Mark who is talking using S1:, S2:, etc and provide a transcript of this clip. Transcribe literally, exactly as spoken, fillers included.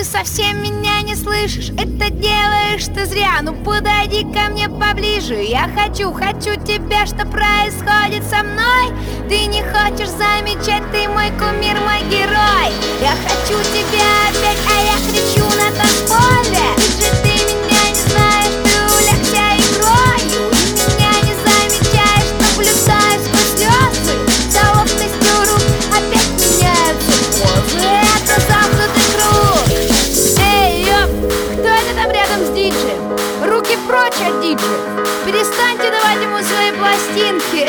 S1: ты совсем меня не слышишь. Это делаешь ты зря. Ну подойди ко мне поближе. Я хочу, хочу тебя, что происходит со мной. Ты не хочешь замечать, ты мой кумир, мой герой. Я хочу тебя опять, а я кричу на танцполе. Ведь же ты меня не знаешь, ты увлекся игрою. И меня не замечаешь, наблюдаешь сквозь слезы. За ловкостью рук опять меняются позы. Это замкнутый круг. Эй, ёп, кто это там рядом с диджеем? Руки прочь от диджея. Перестаньте давать ему свои пластинки.